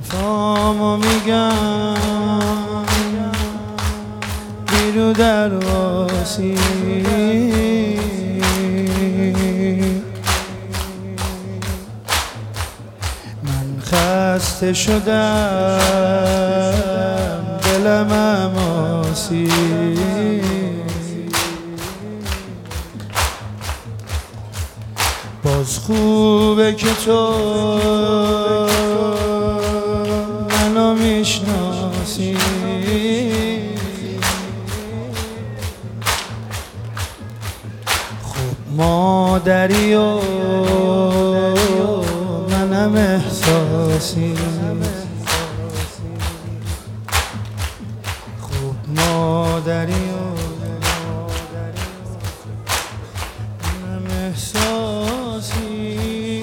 حرفامو میگم بیرو درواسی من خسته شدم دلم اماسی باز خوبه که تو منو میشناسی خب مادری و منم احساسی خب مادری و منم احساسی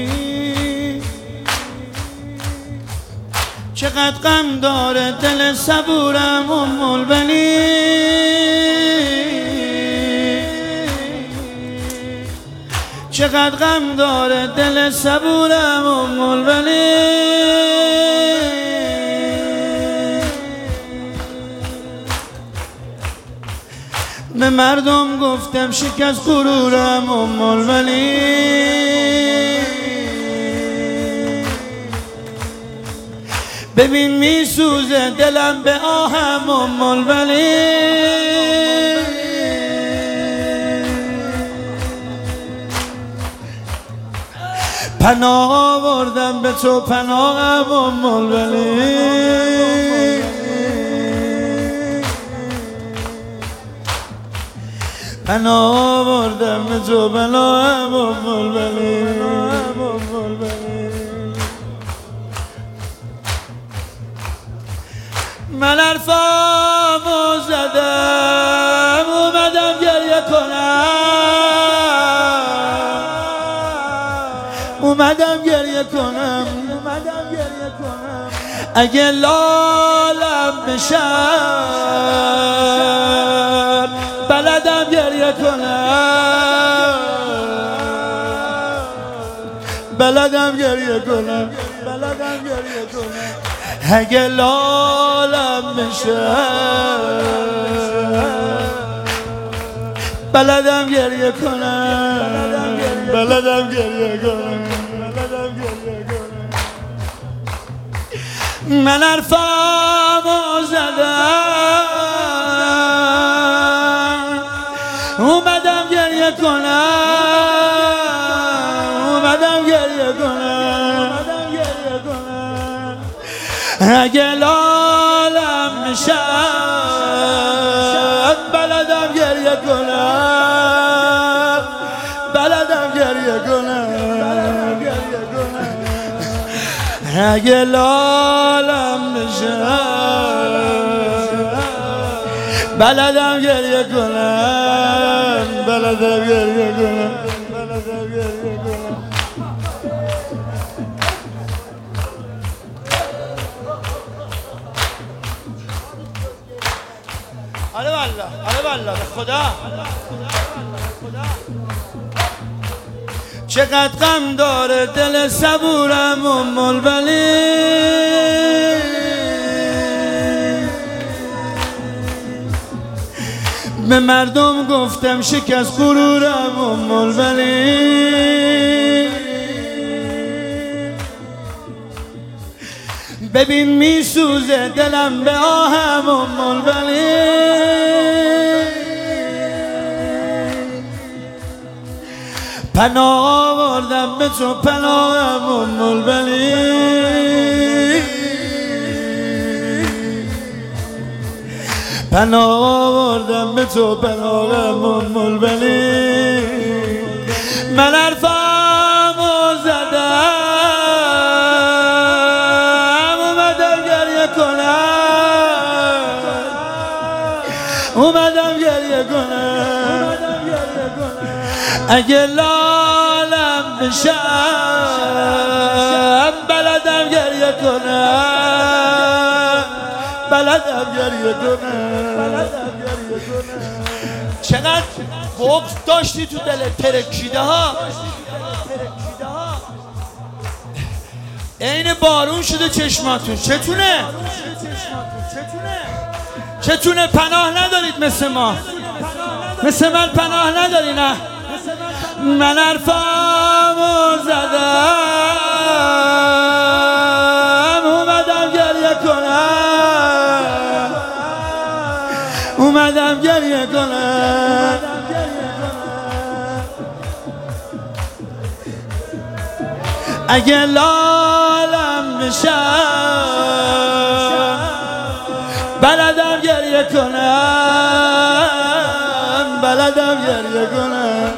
چقدر غم داره دل صبورم البنی چقدر غم داره دل صبورم البنی به مردم گفتم شکست غرورم البنی ببین میسوزه دلم به آهم البنی پناه آوردم به تو پناهم البنی پناه آوردم به تو پناهم البنی من حرفامو زدم اومدم گریه کنم اومدم گریه کنم اگه لالم بشم بلدم گریه کنم بلدم گریه کنم اگه لالم بشم بلدم گریه کنم بلدم گریه کنم من حرفامو زدم اومدم گریه کنم اومدم گریه کنم اگه لالم میشم بلدم گریه کنم بلدم گریه کنم اگه لالم میشم بلدم گریه کنم بلدم گریه کنم آره والله به خدا چقدر غم داره دل صبورم البنی به مردم گفتم شکست غرورم البنی ببین میسوزه دلم به آهم البنی پناه آوردم به تو پناهم البنی پناه آوردم به تو پناهم البنی من حرفامو زدم اومدم گریه کنم اومدم گریه کنم اگه لالم بشم بلدم گریه کنم بلدم گریه کنم چقدر بغض داشتی تو دلت ترکیده ها عین بارون شده چشماتون. چتونه پناه ندارید مثل ما، مثل من پناه نداری. نه من حرفامو زدم اومدم گریه کنم، اومدم گریه کنم. اگه لالم بشم بلدم گریه کنم، بلدم گریه کنم.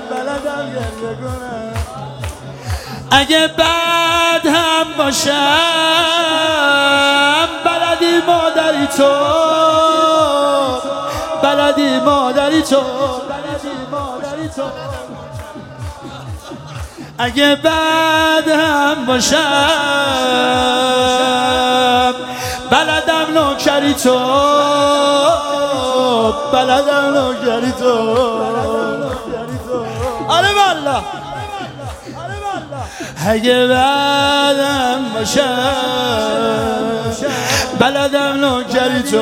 اگه بد هم باشم بلدی مادری تو، بلدی مادری تو. اگه بد هم باشم بلدم نوکری تو، بلدم نوکری تو. آره والله. اگه بدم باشم بلدم نوکری تو.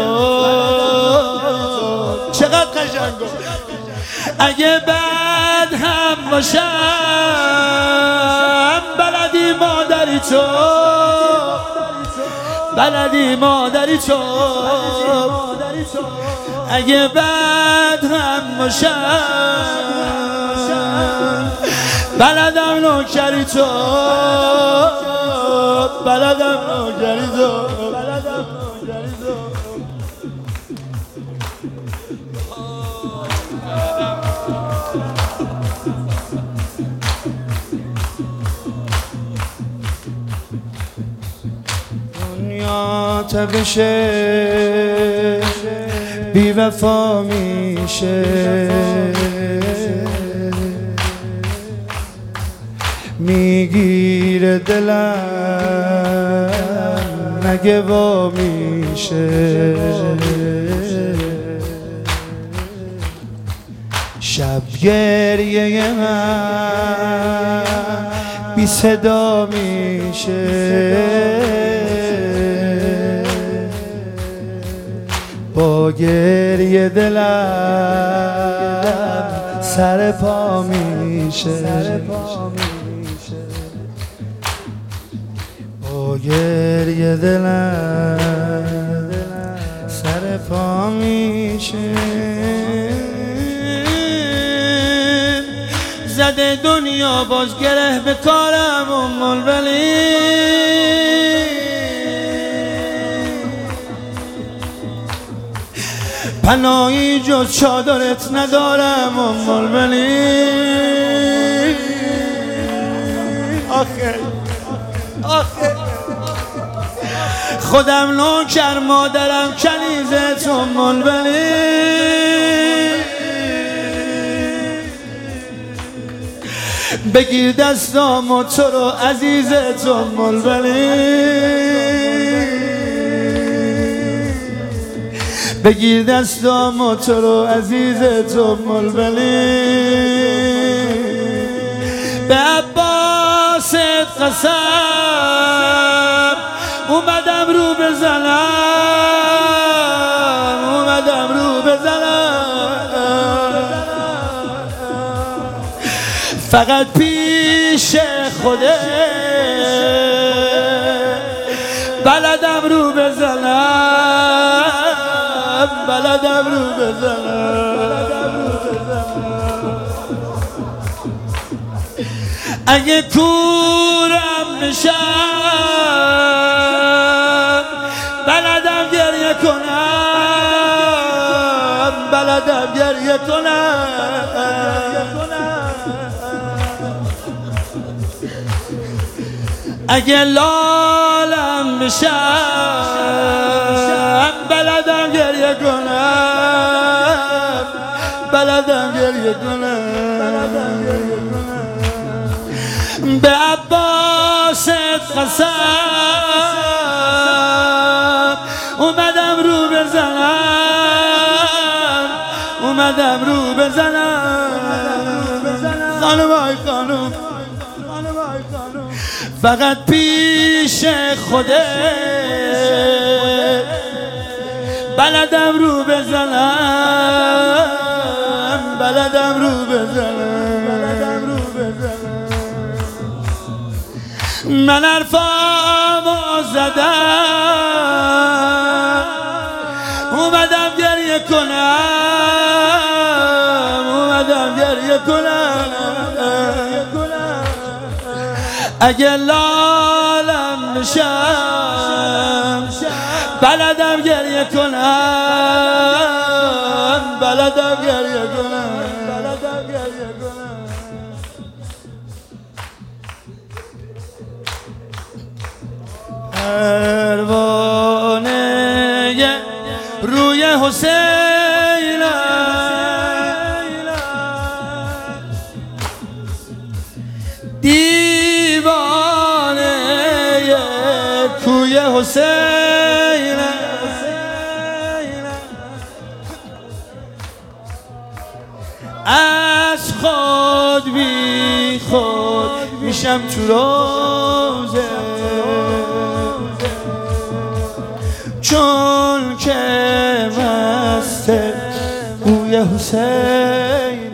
چقدر قشنگ. اگه بد هم باشم بلدی مادری تو، بلدی مادری تو. اگه بد هم باشم بلدم نوکری تو، بلدم نوکری تو. دنیا تبشه بی وفا میشه، میگیره دلم مگه وا میشه. شب گریه من بی صدا میشه، با گریه دلم سر پا میشه، با گریه دلم سر پا میشه. زده دنیا باز گره به کارم ولی پناهی جز چادرت ندارم ولی. آخه خودم نوکر مادرم کنیزت ولی. بگیر دستامو تو رو عزیزت ولی، بگیر دستامو تو رو عزیزت ولی. به عباست قسم اومدم رو بزنم، اومدم رو بزنم. فقط پیش خوده بلدم رو بزنم، بلدم رو بزنم. اگه کورم بشم بلدم گریه کنم، بلدم گریه کنم. اگه لالم بشم بلدم گریه کنم، بلدم گریه کنم. به عباست قسم اومدم رو بزنم، اومدم رو بزنم. خانم آی خانم فقط پیش پیش خودت بلدم رو بزنم، بلدم رو بزنم، من حرفامو زدم اومدم گریه کنم، اومدم گریه کنم. اگه لالم نشم بلدم گریه کنم، بلدم گریه کنم. پروانه روی حسین دیوانه کوی حسین از خود بی خود میشم تو روزه، چون که مست بوی حسین